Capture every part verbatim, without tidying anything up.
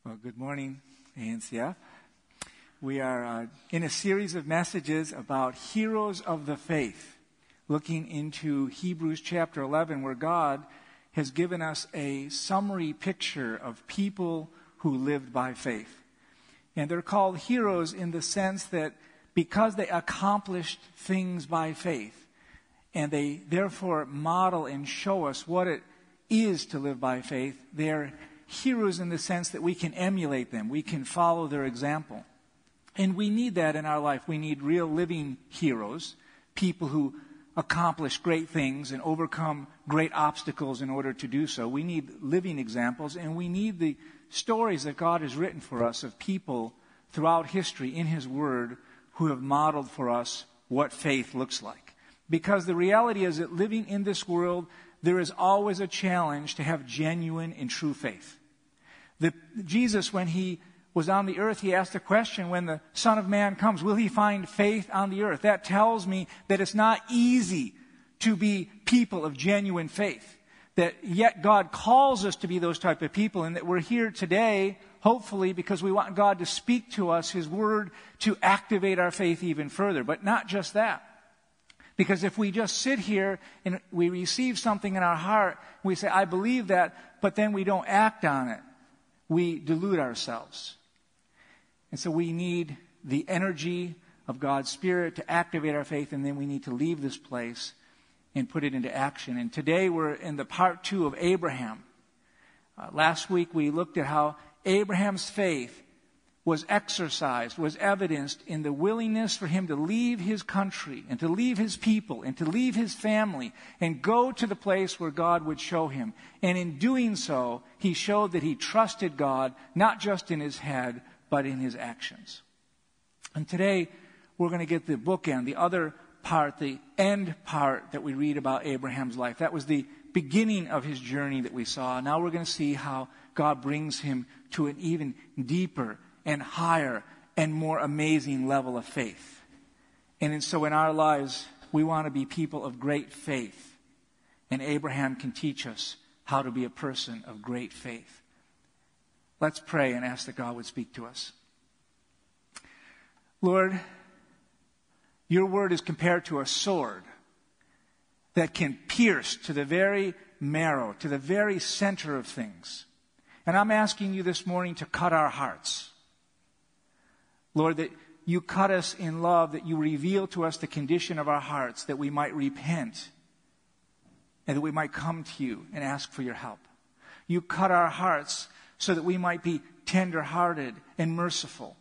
Well, good morning, A N C F. We are uh, in a series of messages about heroes of the faith, looking into Hebrews chapter eleven, where God has given us a summary picture of people who lived by faith. And they're called heroes in the sense that because they accomplished things by faith, and they therefore model and show us what it is to live by faith, they're heroes in the sense that we can emulate them. We can follow their example. And we need that in our life. We need real living heroes, people who accomplish great things and overcome great obstacles in order to do so. We need living examples, and we need the stories that God has written for us of people throughout history in His Word who have modeled for us what faith looks like. Because the reality is that living in this world, there is always a challenge to have genuine and true faith. The, Jesus, when He was on the earth, He asked the question, when the Son of Man comes, will He find faith on the earth? That tells me that it's not easy to be people of genuine faith. That yet God calls us to be those type of people, and that we're here today, hopefully, because we want God to speak to us, His Word, to activate our faith even further. But not just that. Because if we just sit here and we receive something in our heart, we say, I believe that, but then we don't act on it, we delude ourselves. And so we need the energy of God's Spirit to activate our faith, and then we need to leave this place and put it into action. And today we're in the part two of Abraham. Uh, last week we looked at how Abraham's faith was exercised, was evidenced in the willingness for him to leave his country and to leave his people and to leave his family and go to the place where God would show him. And in doing so, he showed that he trusted God, not just in his head, but in his actions. And today, we're going to get the bookend, the other part, the end part that we read about Abraham's life. That was the beginning of his journey that we saw. Now we're going to see how God brings him to an even deeper and higher and more amazing level of faith. And so in our lives, we want to be people of great faith. And Abraham can teach us how to be a person of great faith. Let's pray and ask that God would speak to us. Lord, your word is compared to a sword that can pierce to the very marrow, to the very center of things. And I'm asking you this morning to cut our hearts. Lord, that you cut us in love, that you reveal to us the condition of our hearts, that we might repent and that we might come to you and ask for your help. You cut our hearts so that we might be tender-hearted and merciful,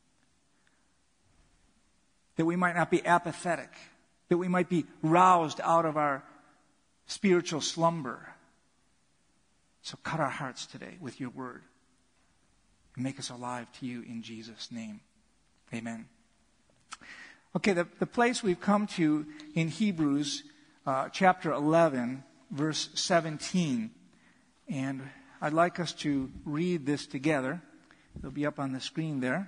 that we might not be apathetic, that we might be roused out of our spiritual slumber. So cut our hearts today with your word and make us alive to you in Jesus' name. Amen. Okay, the, the place we've come to in Hebrews uh, chapter eleven, verse seventeen. And I'd like us to read this together. It'll be up on the screen there.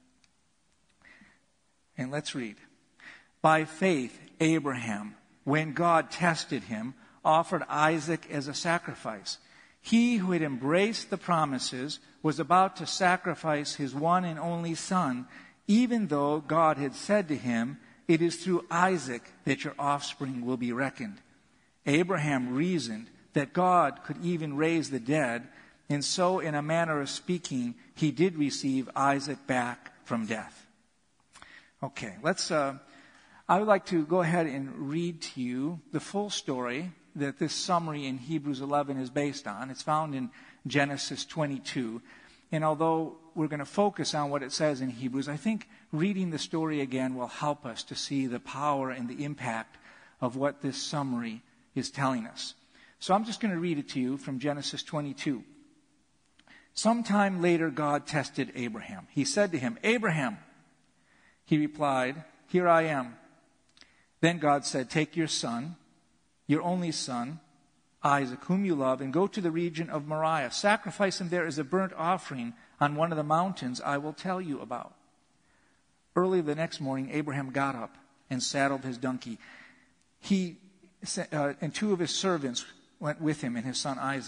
And let's read. By faith, Abraham, when God tested him, offered Isaac as a sacrifice. He who had embraced the promises was about to sacrifice his one and only son, even though God had said to him, it is through Isaac that your offspring will be reckoned. Abraham reasoned that God could even raise the dead, and so in a manner of speaking, he did receive Isaac back from death. Okay, let's, uh, I would like to go ahead and read to you the full story that this summary in Hebrews eleven is based on. It's found in Genesis twenty-two. And although we're going to focus on what it says in Hebrews, I think reading the story again will help us to see the power and the impact of what this summary is telling us. So I'm just going to read it to you from Genesis twenty-two. Sometime later, God tested Abraham. He said to him, Abraham. He replied, here I am. Then God said, take your son, your only son, Isaac, whom you love, and go to the region of Moriah. Sacrifice him there as a burnt offering on one of the mountains I will tell you about. Early the next morning, Abraham got up and saddled his donkey. He uh, and two of his servants went with him and his son Isaac.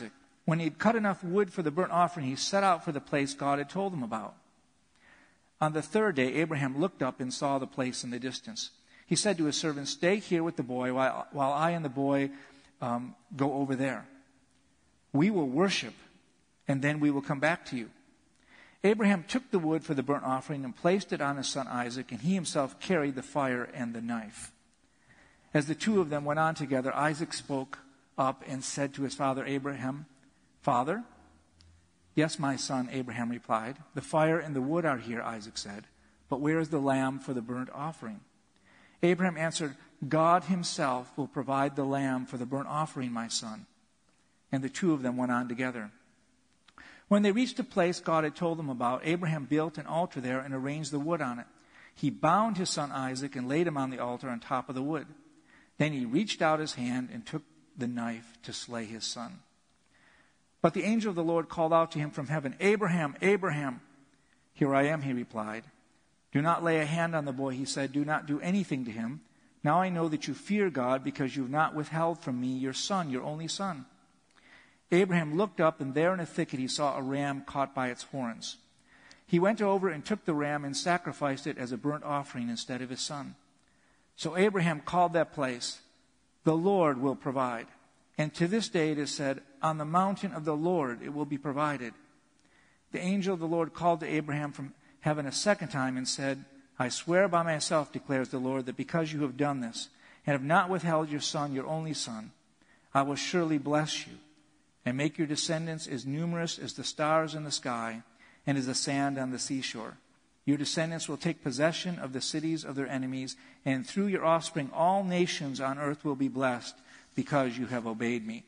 When he had cut enough wood for the burnt offering, he set out for the place God had told him about. On the third day, Abraham looked up and saw the place in the distance. He said to his servant, "Stay here with the boy while, while I and the boy um, go over there. We will worship, and then we will come back to you." Abraham took the wood for the burnt offering and placed it on his son Isaac, and he himself carried the fire and the knife. As the two of them went on together, Isaac spoke up and said to his father Abraham, "Father?" "Yes, my son," Abraham replied. "The fire and the wood are here," Isaac said. "But where is the lamb for the burnt offering?" Abraham answered, "God himself will provide the lamb for the burnt offering, my son." And the two of them went on together. When they reached the place God had told them about, Abraham built an altar there and arranged the wood on it. He bound his son Isaac and laid him on the altar on top of the wood. Then he reached out his hand and took the knife to slay his son. But the angel of the Lord called out to him from heaven, "Abraham, Abraham." "Here I am," he replied. "Do not lay a hand on the boy," he said. "Do not do anything to him. Now I know that you fear God because you have not withheld from me your son, your only son." Abraham looked up, and there in a thicket he saw a ram caught by its horns. He went over and took the ram and sacrificed it as a burnt offering instead of his son. So Abraham called that place, "The Lord will provide." And to this day it is said, "On the mountain of the Lord it will be provided." The angel of the Lord called to Abraham from heaven a second time and said, "I swear by myself, declares the Lord, that because you have done this and have not withheld your son, your only son, I will surely bless you and make your descendants as numerous as the stars in the sky and as the sand on the seashore. Your descendants will take possession of the cities of their enemies, and through your offspring all nations on earth will be blessed because you have obeyed me."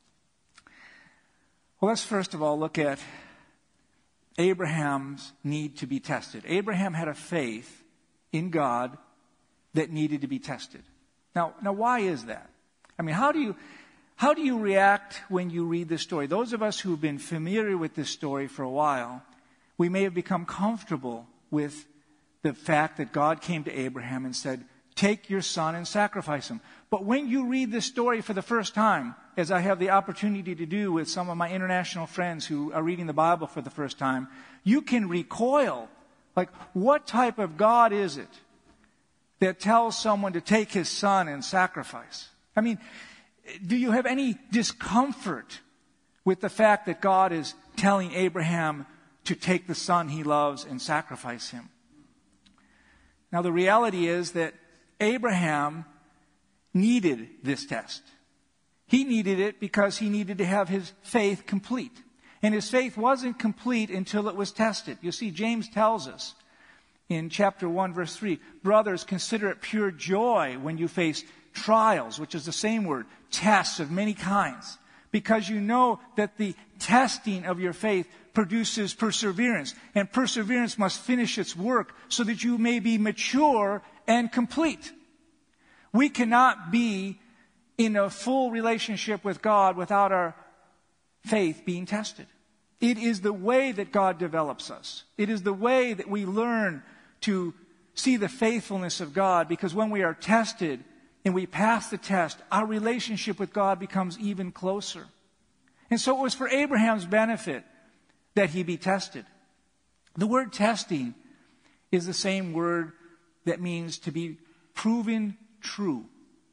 Well, let's first of all look at Abraham's need to be tested. Abraham had a faith in God that needed to be tested. Now, now why is that? I mean, how do you how do you react when you read this story? Those of us who've been familiar with this story for a while, we may have become comfortable with the fact that God came to Abraham and said, "Take your son and sacrifice him." But when you read this story for the first time, as I have the opportunity to do with some of my international friends who are reading the Bible for the first time, you can recoil. Like, what type of God is it that tells someone to take his son and sacrifice? I mean, do you have any discomfort with the fact that God is telling Abraham to take the son he loves and sacrifice him? Now, the reality is that Abraham needed this test. He needed it because he needed to have his faith complete. And his faith wasn't complete until it was tested. You see, James tells us in chapter one, verse three, "Brothers, consider it pure joy when you face trials," which is the same word, tests of many kinds, "because you know that the testing of your faith produces perseverance, and perseverance must finish its work so that you may be mature and complete." We cannot be in a full relationship with God without our faith being tested. It is the way that God develops us. It is the way that we learn to see the faithfulness of God, because when we are tested and we pass the test, our relationship with God becomes even closer. And so it was for Abraham's benefit that he be tested. The word testing is the same word that means to be proven true.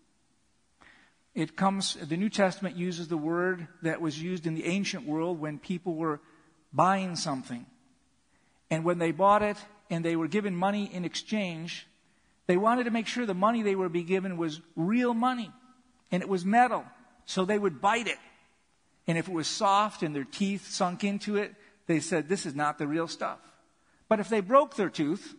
It comes, the New Testament uses the word that was used in the ancient world when people were buying something. And when they bought it and they were given money in exchange, they wanted to make sure the money they were being given was real money and it was metal. So they would bite it. And if it was soft and their teeth sunk into it, they said, "This is not the real stuff." But if they broke their tooth,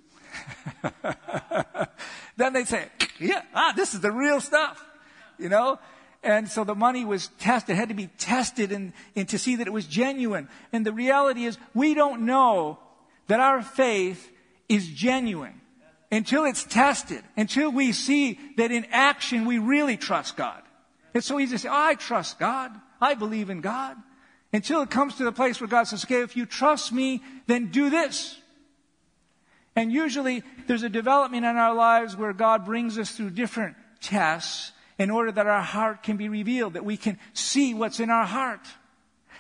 then they'd say, "Yeah, ah, this is the real stuff." You know? And so the money was tested, had to be tested and, and to see that it was genuine. And the reality is, we don't know that our faith is genuine until it's tested, until we see that in action we really trust God. It's so easy to say, "Oh, I trust God. I believe in God." Until it comes to the place where God says, "Okay, if you trust me, then do this." And usually there's a development in our lives where God brings us through different tests in order that our heart can be revealed, that we can see what's in our heart.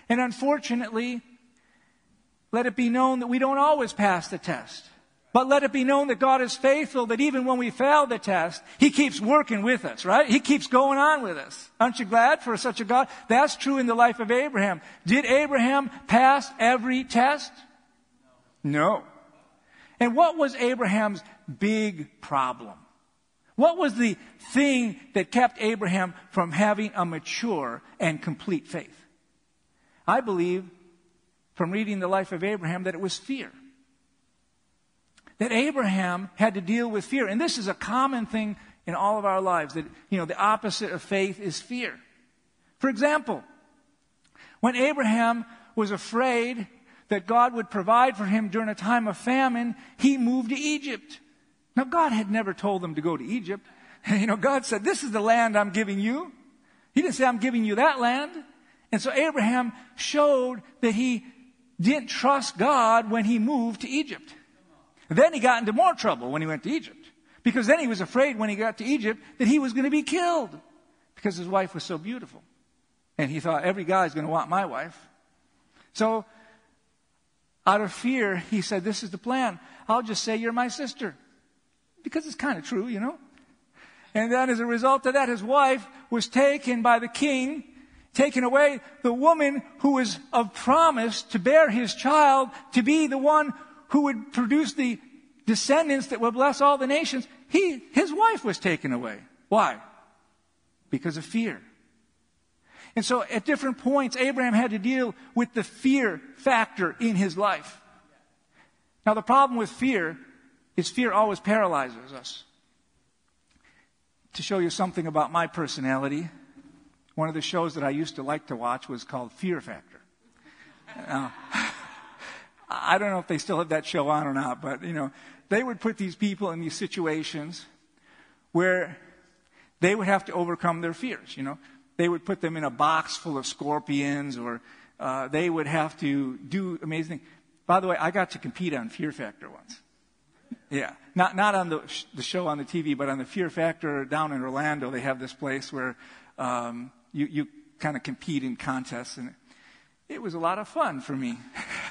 And unfortunately, let it be known that we don't always pass the test. But let it be known that God is faithful, that even when we fail the test, He keeps working with us, right? He keeps going on with us. Aren't you glad for such a God? That's true in the life of Abraham. Did Abraham pass every test? No. And what was Abraham's big problem? What was the thing that kept Abraham from having a mature and complete faith? I believe, from reading the life of Abraham, that it was fear. That Abraham had to deal with fear. And this is a common thing in all of our lives, that, you know, the opposite of faith is fear. For example, when Abraham was afraid that God would provide for him during a time of famine, he moved to Egypt. Now, God had never told him to go to Egypt. You know, God said, this is the land I'm giving you. He didn't say, I'm giving you that land. And so Abraham showed that he didn't trust God when he moved to Egypt. Then he got into more trouble when he went to Egypt. Because then he was afraid when he got to Egypt that he was going to be killed. Because his wife was so beautiful. And he thought, every guy's going to want my wife. So, out of fear, he said, this is the plan. I'll just say you're my sister. Because it's kind of true, you know. And then as a result of that, his wife was taken by the king, taken away. The woman who was of promise to bear his child, to be the one who would produce the descendants that would bless all the nations, he, his wife was taken away. Why? Because of fear. And so at different points, Abraham had to deal with the fear factor in his life. Now the problem with fear is fear always paralyzes us. To show you something about my personality, one of the shows that I used to like to watch was called Fear Factor. Now, I don't know if they still have that show on or not, but, you know, they would put these people in these situations where they would have to overcome their fears, you know. They would put them in a box full of scorpions, or uh, they would have to do amazing things. By the way, I got to compete on Fear Factor once. Yeah, not not on the sh- the show on the T V, but on the Fear Factor down in Orlando. They have this place where um, you, you kind of compete in contests, and it was a lot of fun for me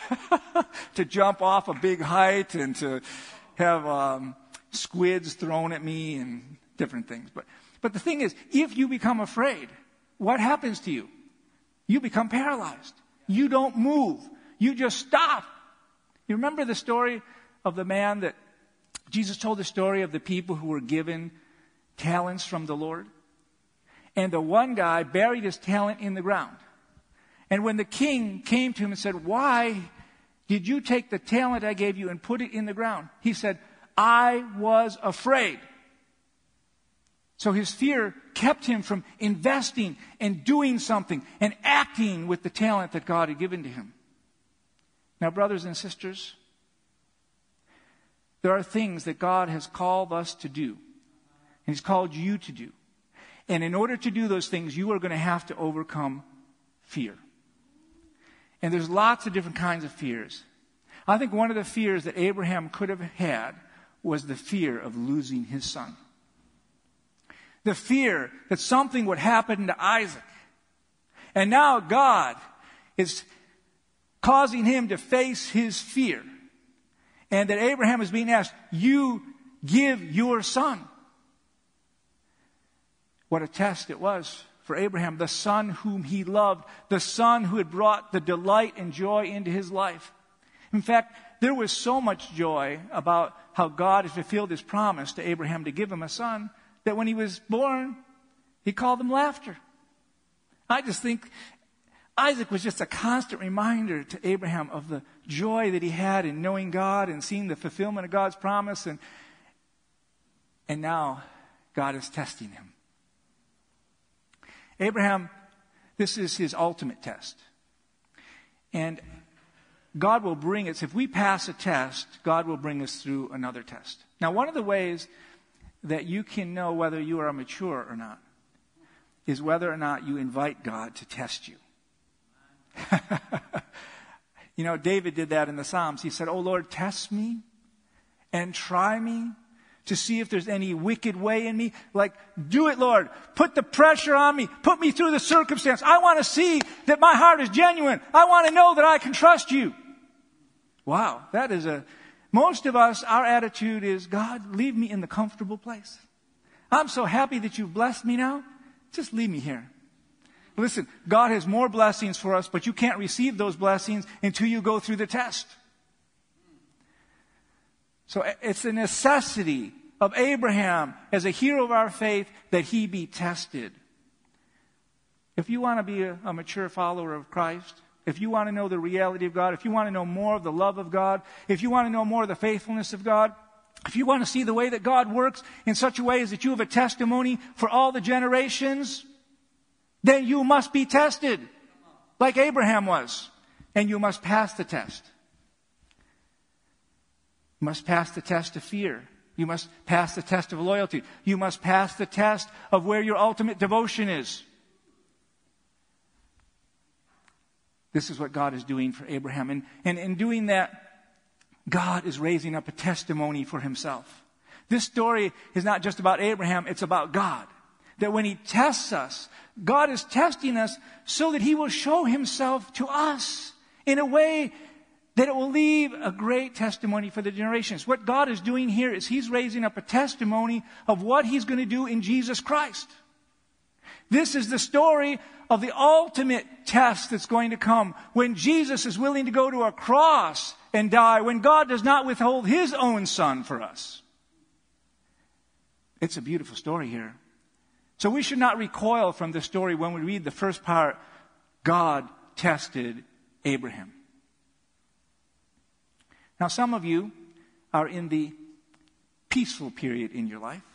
to jump off a big height and to have um, squids thrown at me and different things. But but the thing is, if you become afraid, what happens to you? You become paralyzed. You don't move. You just stop. You remember the story of the man that Jesus told, the story of the people who were given talents from the Lord? And the one guy buried his talent in the ground. And when the king came to him and said, why did you take the talent I gave you and put it in the ground? He said, I was afraid. So his fear kept him from investing and doing something and acting with the talent that God had given to him. Now, brothers and sisters, there are things that God has called us to do, and He's called you to do. And in order to do those things, you are going to have to overcome fear. And there's lots of different kinds of fears. I think one of the fears that Abraham could have had was the fear of losing his son. The fear that something would happen to Isaac. And now God is causing him to face his fear. And that Abraham is being asked, you give your son. What a test it was for Abraham, the son whom he loved, the son who had brought the delight and joy into his life. In fact, there was so much joy about how God had fulfilled His promise to Abraham to give him a son, that when he was born, He called him laughter. I just think Isaac was just a constant reminder to Abraham of the joy that he had in knowing God and seeing the fulfillment of God's promise. And, and now God is testing him. Abraham, this is his ultimate test. And God will bring us, if we pass a test, God will bring us through another test. Now, one of the ways that you can know whether you are mature or not is whether or not you invite God to test you. You know, David did that in the Psalms. He said, "Oh Lord, test me and try me to see if there's any wicked way in me. Like, do it, Lord. Put the pressure on me. Put me through the circumstance. I want to see that my heart is genuine. I want to know that I can trust you. Wow, that is a... Most of us, our attitude is, God, leave me in the comfortable place. I'm so happy that you've blessed me now. Just leave me here. Listen, God has more blessings for us, but you can't receive those blessings until you go through the test. So it's a necessity of Abraham as a hero of our faith that he be tested. If you want to be a, a mature follower of Christ, if you want to know the reality of God, if you want to know more of the love of God, if you want to know more of the faithfulness of God, if you want to see the way that God works in such a way as that you have a testimony for all the generations, then you must be tested like Abraham was. And you must pass the test. You must pass the test of fear. You must pass the test of loyalty. You must pass the test of where your ultimate devotion is. This is what God is doing for Abraham. And, and in doing that, God is raising up a testimony for himself. This story is not just about Abraham, it's about God. That when he tests us, God is testing us so that he will show himself to us in a way that it will leave a great testimony for the generations. What God is doing here is he's raising up a testimony of what he's going to do in Jesus Christ. This is the story of the ultimate test that's going to come when Jesus is willing to go to a cross and die, when God does not withhold his own son for us. It's a beautiful story here. So we should not recoil from the story when we read the first part, God tested Abraham. Now, some of you are in the peaceful period in your life.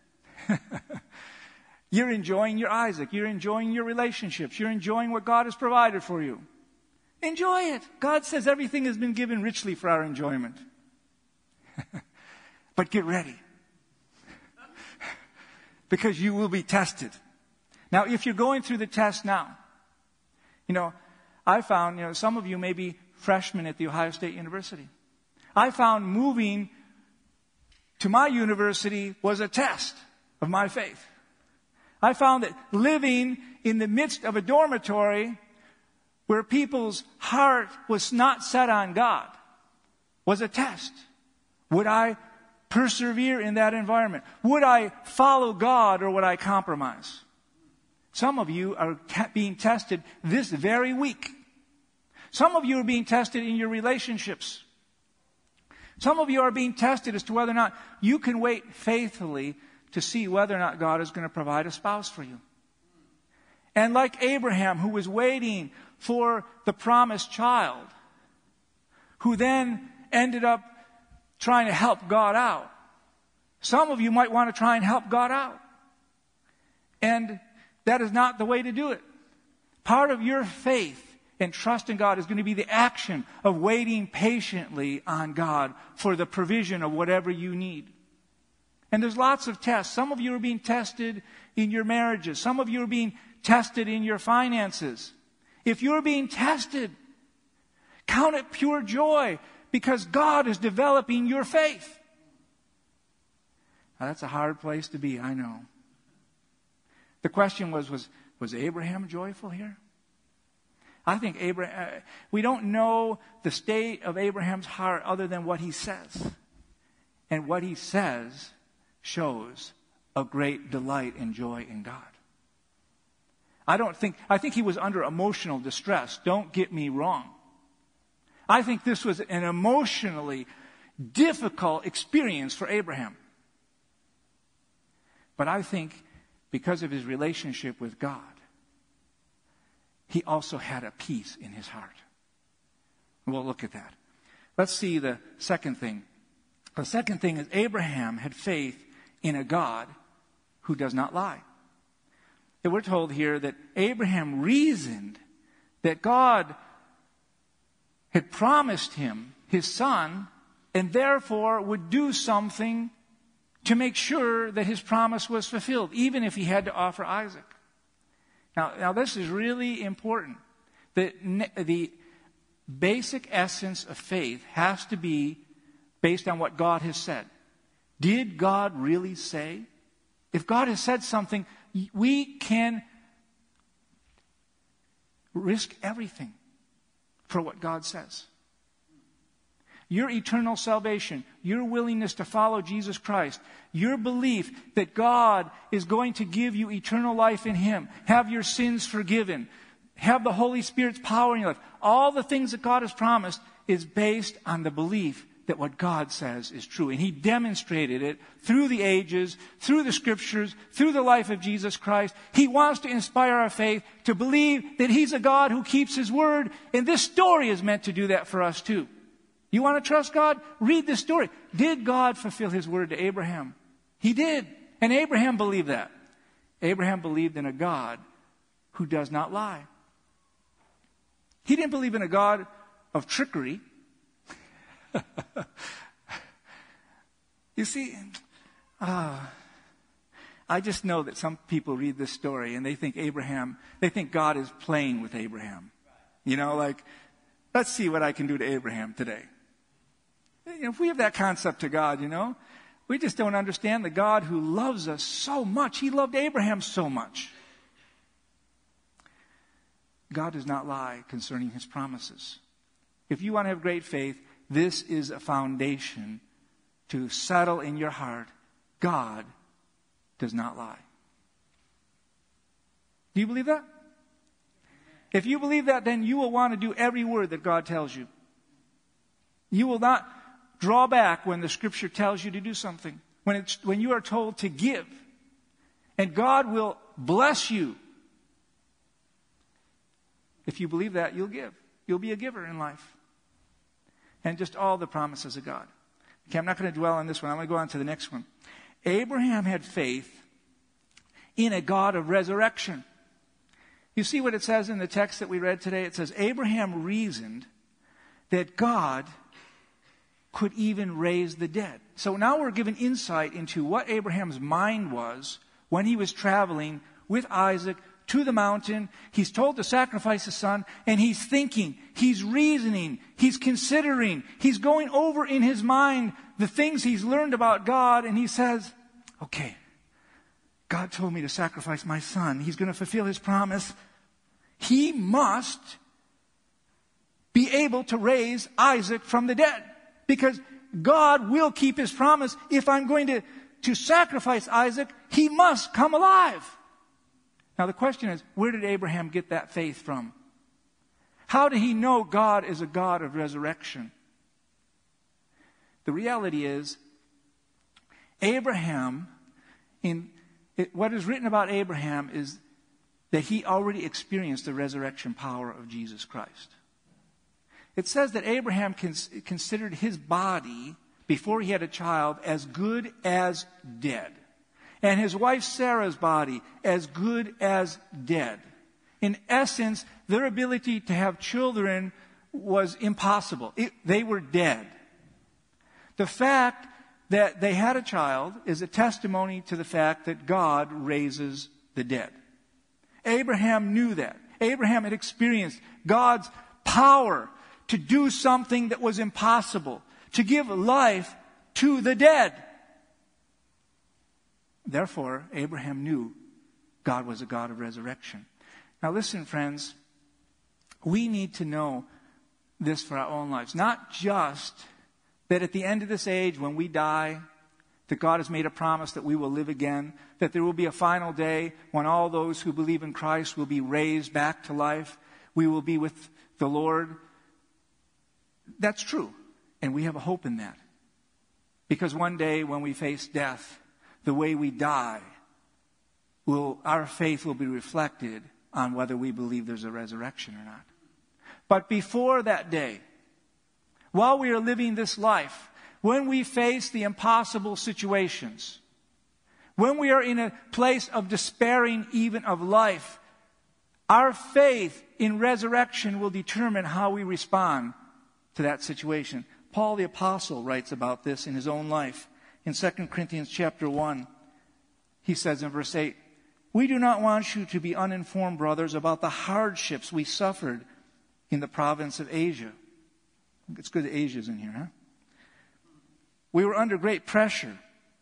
You're enjoying your Isaac. You're enjoying your relationships. You're enjoying what God has provided for you. Enjoy it. God says everything has been given richly for our enjoyment. But get ready. Because you will be tested. Now, if you're going through the test now, you know, I found, you know, some of you may be freshmen at the Ohio State University. I found moving to my university was a test of my faith. I found that living in the midst of a dormitory where people's heart was not set on God was a test. Would I persevere in that environment? Would I follow God or would I compromise? Some of you are te- being tested this very week. Some of you are being tested in your relationships. Some of you are being tested as to whether or not you can wait faithfully to see whether or not God is going to provide a spouse for you. And like Abraham, who was waiting for the promised child, who then ended up trying to help God out. Some of you might want to try and help God out. And that is not the way to do it. Part of your faith and trust in God is going to be the action of waiting patiently on God for the provision of whatever you need. And there's lots of tests. Some of you are being tested in your marriages. Some of you are being tested in your finances. If you're being tested, count it pure joy because God is developing your faith. Now, that's a hard place to be, I know. The question was, was, was Abraham joyful here? I think Abraham, uh, we don't know the state of Abraham's heart other than what he says. And what he says shows a great delight and joy in God. I don't think, I think he was under emotional distress. Don't get me wrong. I think this was an emotionally difficult experience for Abraham. But I think because of his relationship with God, he also had a peace in his heart. We'll look at that. Let's see the second thing. The second thing is Abraham had faith in a God who does not lie. And we're told here that Abraham reasoned that God had promised him his son and therefore would do something to make sure that his promise was fulfilled, even if he had to offer Isaac. Now, now this is really important. The, the basic essence of faith has to be based on what God has said. Did God really say? If God has said something, we can risk everything for what God says. Your eternal salvation, your willingness to follow Jesus Christ, your belief that God is going to give you eternal life in Him, have your sins forgiven, have the Holy Spirit's power in your life, all the things that God has promised is based on the belief that what God says is true. And He demonstrated it through the ages, through the Scriptures, through the life of Jesus Christ. He wants to inspire our faith to believe that He's a God who keeps His word. And this story is meant to do that for us too. You want to trust God? Read this story. Did God fulfill His word to Abraham? He did. And Abraham believed that. Abraham believed in a God who does not lie. He didn't believe in a God of trickery. You see, uh, I just know that some people read this story and they think Abraham, they think God is playing with Abraham. You know, like, let's see what I can do to Abraham today. You know, if we have that concept to God, you know, we just don't understand the God who loves us so much. He loved Abraham so much. God does not lie concerning His promises. If you want to have great faith, this is a foundation to settle in your heart. God does not lie. Do you believe that? If you believe that, then you will want to do every word that God tells you. You will not draw back when the Scripture tells you to do something. When it's, when you are told to give. And God will bless you. If you believe that, you'll give. You'll be a giver in life. And just all the promises of God. Okay, I'm not going to dwell on this one. I'm going to go on to the next one. Abraham had faith in a God of resurrection. You see what it says in the text that we read today? It says, Abraham reasoned that God could even raise the dead. So now we're given insight into what Abraham's mind was when he was traveling with Isaac to the mountain. He's told to sacrifice his son, and he's thinking, he's reasoning, he's considering, he's going over in his mind the things he's learned about God, and he says, okay, God told me to sacrifice my son. He's going to fulfill His promise. He must be able to raise Isaac from the dead, because God will keep His promise. If I'm going to, to sacrifice Isaac, he must come alive. Now the question is, where did Abraham get that faith from? How did he know God is a God of resurrection? The reality is, Abraham, in it, what is written about Abraham is that he already experienced the resurrection power of Jesus Christ. It says that Abraham cons- considered his body, before he had a child, as good as dead. And his wife Sarah's body as good as dead. In essence, their ability to have children was impossible. It, they were dead. The fact that they had a child is a testimony to the fact that God raises the dead. Abraham knew that. Abraham had experienced God's power to do something that was impossible, to give life to the dead. Therefore, Abraham knew God was a God of resurrection. Now listen, friends, we need to know this for our own lives. Not just that at the end of this age, when we die, that God has made a promise that we will live again, that there will be a final day when all those who believe in Christ will be raised back to life. We will be with the Lord. That's true, and we have a hope in that. Because one day when we face death, the way we die, will, our faith will be reflected on whether we believe there's a resurrection or not. But before that day, while we are living this life, when we face the impossible situations, when we are in a place of despairing even of life, our faith in resurrection will determine how we respond to that situation. Paul the Apostle writes about this in his own life. In Second Corinthians chapter one, he says in verse eight, "We do not want you to be uninformed, brothers, about the hardships we suffered in the province of Asia." It's good that Asia's in here, huh? "We were under great pressure,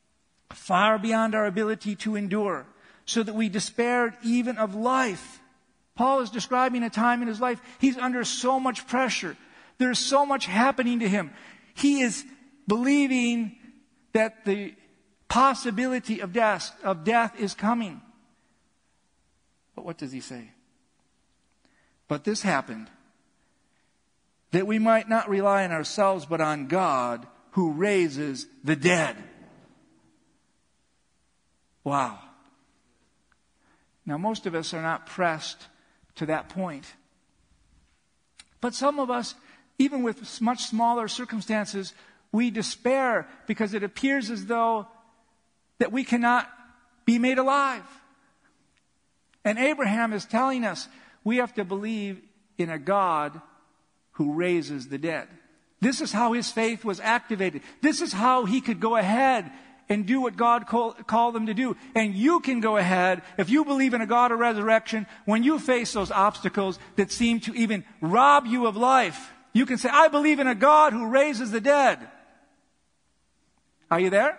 far beyond our ability to endure, so that we despaired even of life. Paul is describing a time in his life. He's under so much pressure. There's so much happening to him. He is believing that the possibility of death, of death is coming. But what does he say? But this happened, that we might not rely on ourselves, but on God, who raises the dead. Wow. Now, most of us are not pressed to that point. But some of us, even with much smaller circumstances, we despair because it appears as though that we cannot be made alive. And Abraham is telling us we have to believe in a God who raises the dead. This is how his faith was activated. This is how he could go ahead and do what God call, called them to do. And you can go ahead, if you believe in a God of resurrection, when you face those obstacles that seem to even rob you of life, you can say, I believe in a God who raises the dead. Are you there?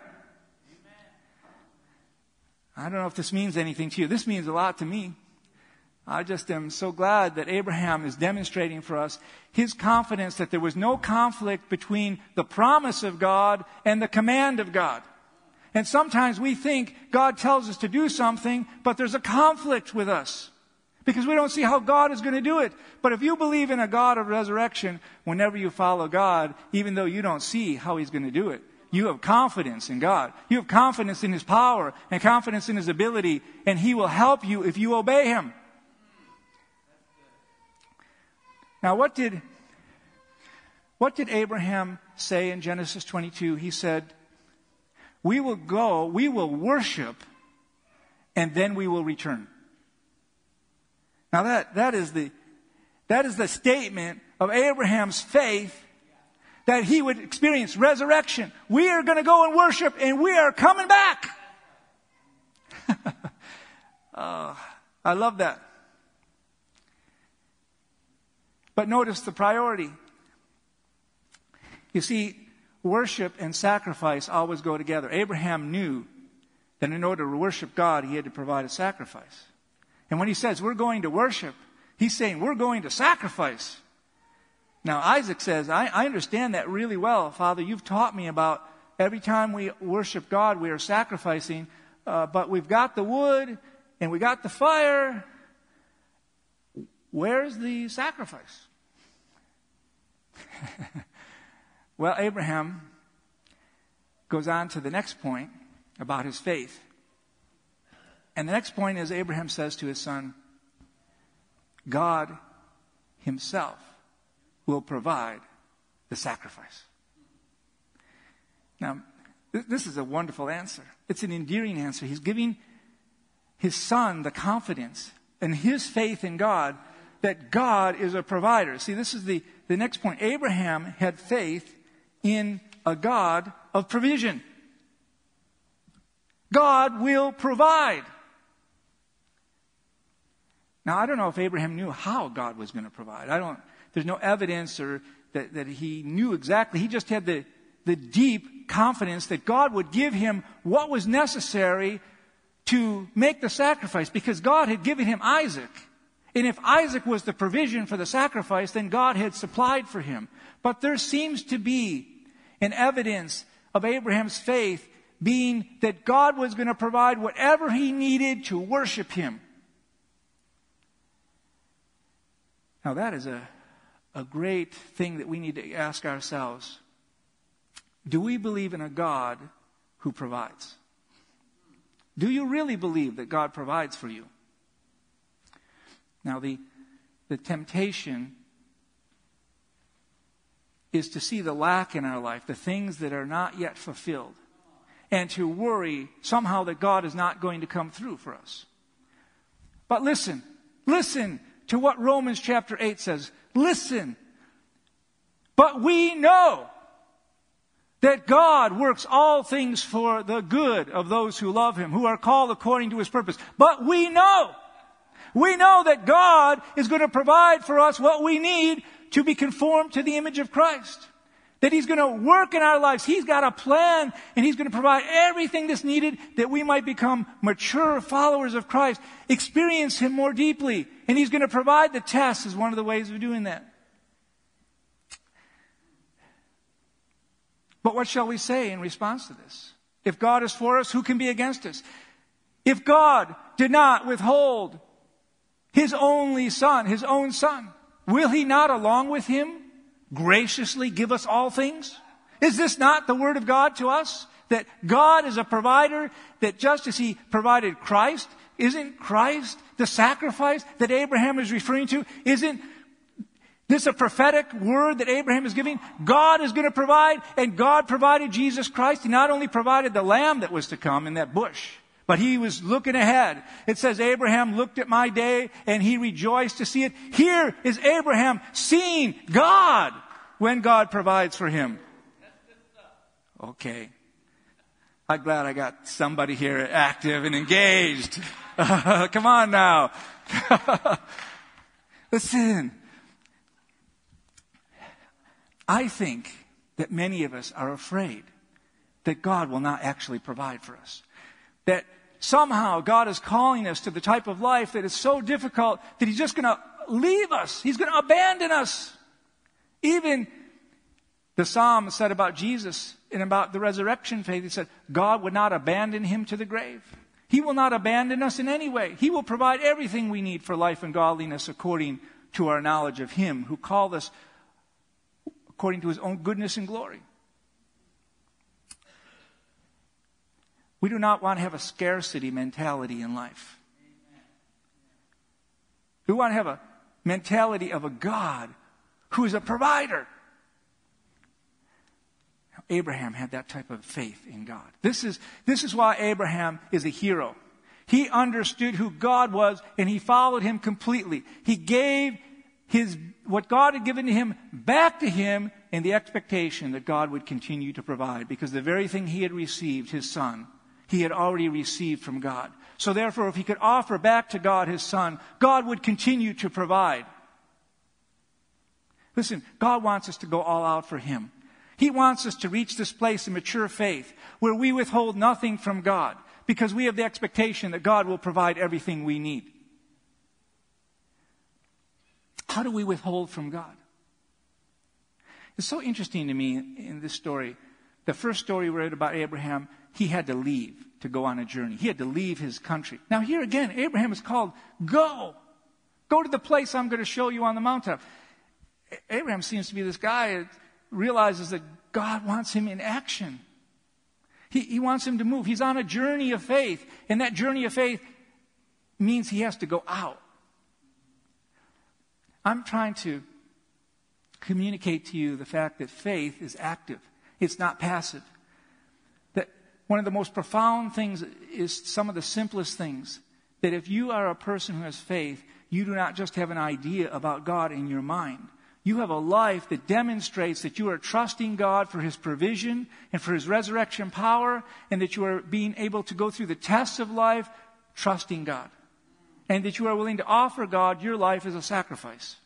I don't know if this means anything to you. This means a lot to me. I just am so glad that Abraham is demonstrating for us his confidence that there was no conflict between the promise of God and the command of God. And sometimes we think God tells us to do something, but there's a conflict with us because we don't see how God is going to do it. But if you believe in a God of resurrection, whenever you follow God, even though you don't see how he's going to do it, you have confidence in God. You have confidence in his power and confidence in his ability, and he will help you if you obey him. Now, what did, what did Abraham say in Genesis twenty-two? He said, we will go, we will worship, and then we will return. Now that, that is the, that is the statement of Abraham's faith, that he would experience resurrection. We are going to go and worship, and we are coming back. Oh, I love that. But notice the priority. You see, worship and sacrifice always go together. Abraham knew that in order to worship God, he had to provide a sacrifice. And when he says we're going to worship, he's saying we're going to sacrifice. Now, Isaac says, I, I understand that really well. Father, you've taught me about every time we worship God, we are sacrificing. Uh, but we've got the wood and we got the fire. Where's the sacrifice? Well, Abraham goes on to the next point about his faith. And the next point is Abraham says to his son, God himself will provide the sacrifice. Now, th- this is a wonderful answer. It's an endearing answer. He's giving his son the confidence and his faith in God that God is a provider. See, this is the, the next point. Abraham had faith in a God of provision. God will provide. Now, I don't know if Abraham knew how God was going to provide. I don't, there's no evidence or that, that he knew exactly. He just had the, the deep confidence that God would give him what was necessary to make the sacrifice, because God had given him Isaac. And if Isaac was the provision for the sacrifice, then God had supplied for him. But there seems to be an evidence of Abraham's faith being that God was going to provide whatever he needed to worship him. Now that is a, a great thing that we need to ask ourselves. Do we believe in a God who provides? Do you really believe that God provides for you? Now, the, the temptation is to see the lack in our life, the things that are not yet fulfilled, and to worry somehow that God is not going to come through for us. But listen, listen to what Romans chapter eight says. Listen. But we know that God works all things for the good of those who love him, who are called according to his purpose. But we know. We know that God is going to provide for us what we need to be conformed to the image of Christ. that He's going to work in our lives. He's got a plan, and He's going to provide everything that's needed that we might become mature followers of Christ, experience Him more deeply. And He's going to provide the tests as one of the ways of doing that. But what shall we say in response to this? If God is for us, who can be against us? If God did not withhold His only Son, His own Son, will He not, along with Him, graciously give us all things? Is this not the Word of God to us? That God is a provider, that just as He provided Christ, isn't Christ the sacrifice that Abraham is referring to? Isn't this a prophetic word that Abraham is giving? God is going to provide, and God provided Jesus Christ. He not only provided the lamb that was to come in that bush, but He was looking ahead. It says Abraham looked at my day and he rejoiced to see it. Here is Abraham seeing God when God provides for him. Okay. I'm glad I got somebody here active and engaged. Come on now. Listen. I think that many of us are afraid that God will not actually provide for us. That somehow God is calling us to the type of life that is so difficult that He's just going to leave us. He's going to abandon us. Even the Psalm said about Jesus and about the resurrection faith, it said, God would not abandon Him to the grave. He will not abandon us in any way. He will provide everything we need for life and godliness according to our knowledge of Him who called us according to His own goodness and glory. We do not want to have a scarcity mentality in life. We want to have a mentality of a God who is a provider. Abraham had that type of faith in God. This is, this is why Abraham is a hero. He understood who God was, and he followed Him completely. He gave his what God had given to him back to him in the expectation that God would continue to provide, because the very thing he had received, his son, he had already received from God. So therefore, if he could offer back to God his son, God would continue to provide. Listen, God wants us to go all out for Him. He wants us to reach this place of mature faith where we withhold nothing from God, because we have the expectation that God will provide everything we need. How do we withhold from God? It's so interesting to me in this story. The first story we read about Abraham, he had to leave to go on a journey. He had to leave his country. Now here again, Abraham is called, go. Go to the place I'm going to show you on the mountain. Abraham seems to be this guy that realizes that God wants him in action. He, he wants him to move. He's on a journey of faith. And that journey of faith means he has to go out. I'm trying to communicate to you the fact that faith is active. It's not passive. That one of the most profound things is some of the simplest things. That if you are a person who has faith, you do not just have an idea about God in your mind. You have a life that demonstrates that you are trusting God for His provision and for His resurrection power, and that you are being able to go through the tests of life trusting God. And that you are willing to offer God your life as a sacrifice.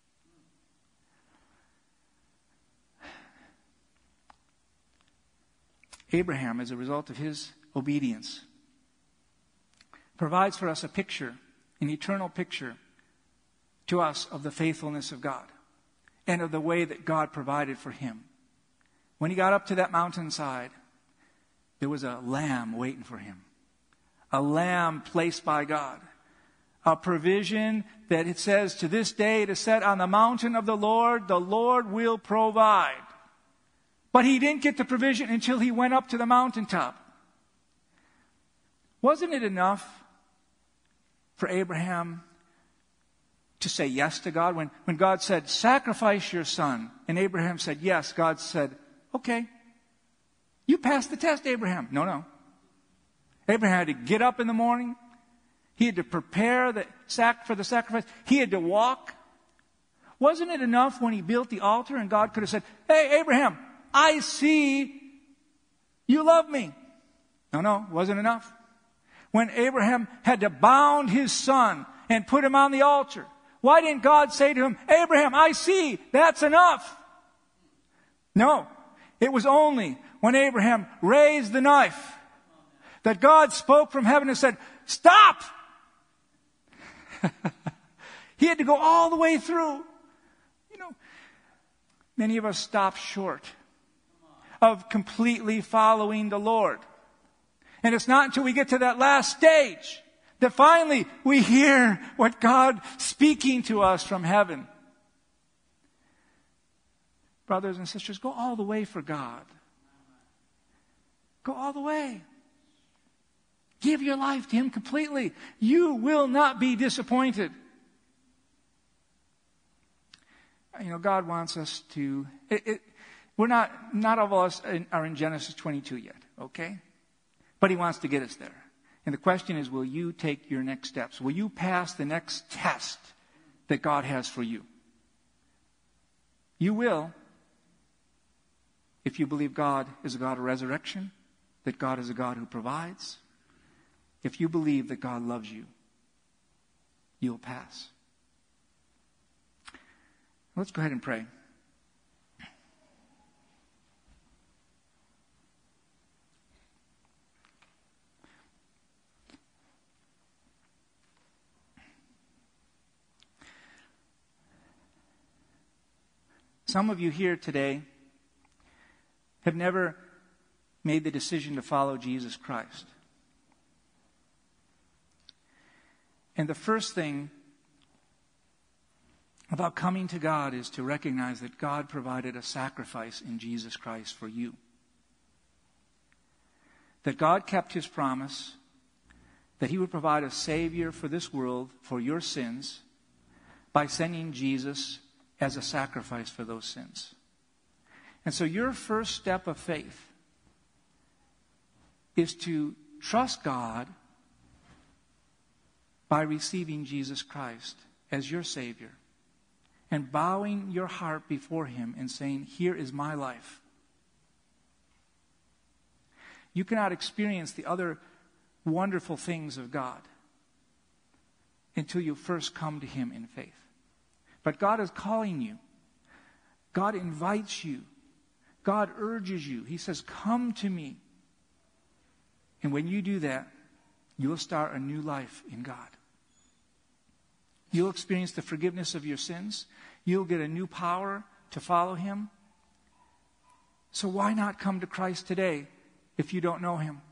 Abraham, as a result of his obedience, provides for us a picture, an eternal picture to us of the faithfulness of God and of the way that God provided for him. When he got up to that mountainside, there was a lamb waiting for him. A lamb placed by God. A provision that it says, to this day it is said, on the mountain of the Lord, the Lord will provide. But he didn't get the provision until he went up to the mountaintop. Wasn't it enough for Abraham to say yes to God? When, when God said, sacrifice your son, and Abraham said yes, God said, okay, you passed the test, Abraham. No, no. Abraham had to get up in the morning. He had to prepare the sac for the sacrifice. He had to walk. Wasn't it enough when he built the altar and God could have said, hey, Abraham, I see you love me? No, no, wasn't enough. When Abraham had to bound his son and put him on the altar, why didn't God say to him, Abraham, I see, that's enough? No, it was only when Abraham raised the knife that God spoke from heaven and said, stop! He had to go all the way through. You know, many of us stop short of completely following the Lord. And it's not until we get to that last stage that finally we hear what God speaking to us from heaven. Brothers and sisters, go all the way for God. Go all the way. Give your life to Him completely. You will not be disappointed. You know, God wants us to... It, it, we're not, not all of us are in Genesis twenty-two yet, okay? But He wants to get us there. And the question is, will you take your next steps? Will you pass the next test that God has for you? You will, if you believe God is a God of resurrection, that God is a God who provides. If you believe that God loves you, you'll pass. Let's go ahead and pray. Some of you here today have never made the decision to follow Jesus Christ. And the first thing about coming to God is to recognize that God provided a sacrifice in Jesus Christ for you. That God kept His promise that He would provide a Savior for this world, for your sins, by sending Jesus as a sacrifice for those sins. And so your first step of faith is to trust God by receiving Jesus Christ as your Savior and bowing your heart before Him and saying, here is my life. You cannot experience the other wonderful things of God until you first come to Him in faith. But God is calling you. God invites you. God urges you. He says, come to me. And when you do that, you'll start a new life in God. You'll experience the forgiveness of your sins. You'll get a new power to follow Him. So why not come to Christ today if you don't know Him?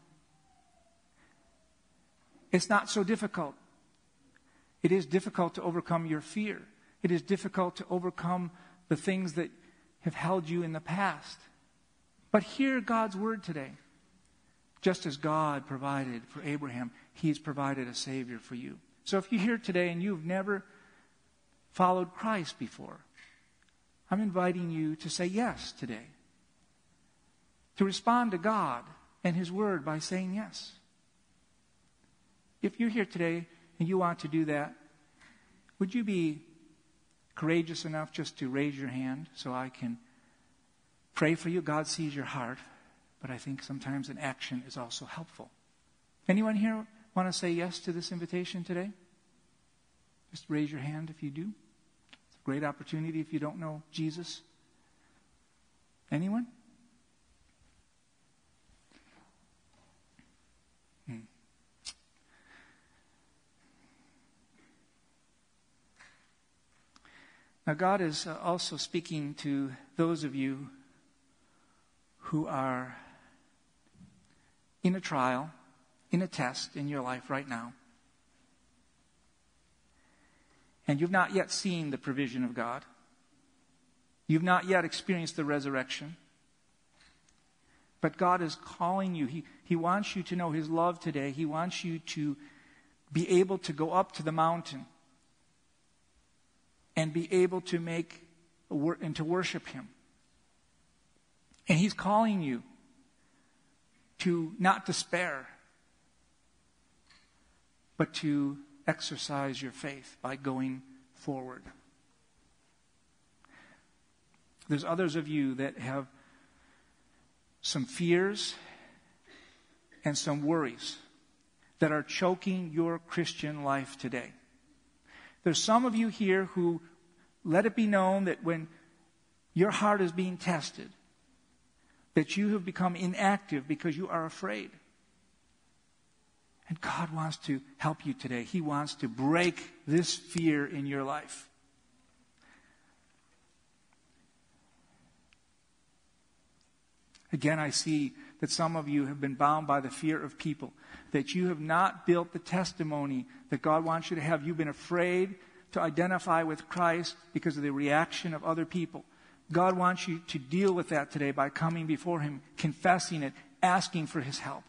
It's not so difficult. It is difficult to overcome your fear. It is difficult to overcome the things that have held you in the past. But hear God's word today. Just as God provided for Abraham, He's provided a Savior for you. So if you're here today and you've never followed Christ before, I'm inviting you to say yes today. To respond to God and His word by saying yes. If you're here today and you want to do that, would you be courageous enough just to raise your hand so I can pray for you? God sees your heart, but I think sometimes an action is also helpful. Anyone here want to say yes to this invitation today? Just raise your hand if you do. It's a great opportunity if you don't know Jesus. Anyone? Hmm. Now, God is uh, also speaking to those of you who are in a trial, in a test in your life right now. And you've not yet seen the provision of God. You've not yet experienced the resurrection. But God is calling you. He, he wants you to know His love today. He wants you to be able to go up to the mountain and be able to make and to worship Him. And He's calling you to not despair, but to exercise your faith by going forward. There's others of you that have some fears and some worries that are choking your Christian life today. There's some of you here who let it be known that when your heart is being tested, that you have become inactive because you are afraid. And God wants to help you today. He wants to break this fear in your life. Again, I see that some of you have been bound by the fear of people, that you have not built the testimony that God wants you to have. You've been afraid to identify with Christ because of the reaction of other people. God wants you to deal with that today by coming before Him, confessing it, asking for His help.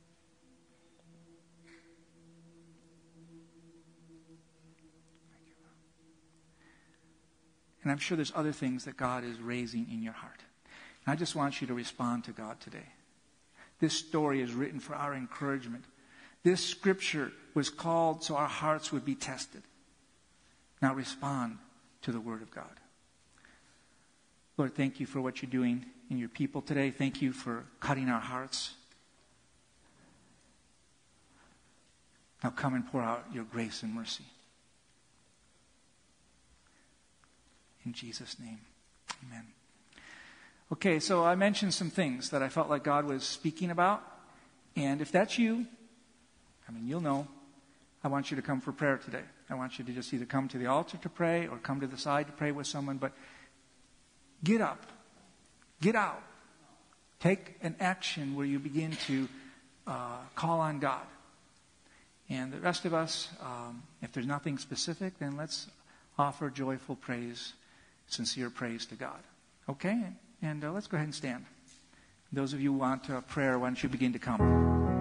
And I'm sure there's other things that God is raising in your heart. And I just want you to respond to God today. This story is written for our encouragement. This scripture was called so our hearts would be tested. Now respond to the Word of God. Lord, thank you for what you're doing in your people today. Thank you for cutting our hearts. Now come and pour out your grace and mercy. In Jesus' name, amen. Okay, so I mentioned some things that I felt like God was speaking about. And if that's you, I mean, you'll know. I want you to come for prayer today. I want you to just either come to the altar to pray or come to the side to pray with someone. But get up. Get out. Take an action where you begin to uh, call on God. And the rest of us, um, if there's nothing specific, then let's offer joyful praise, sincere praise to God. Okay? And uh, let's go ahead and stand. Those of you who want uh, prayer, why don't you begin to come?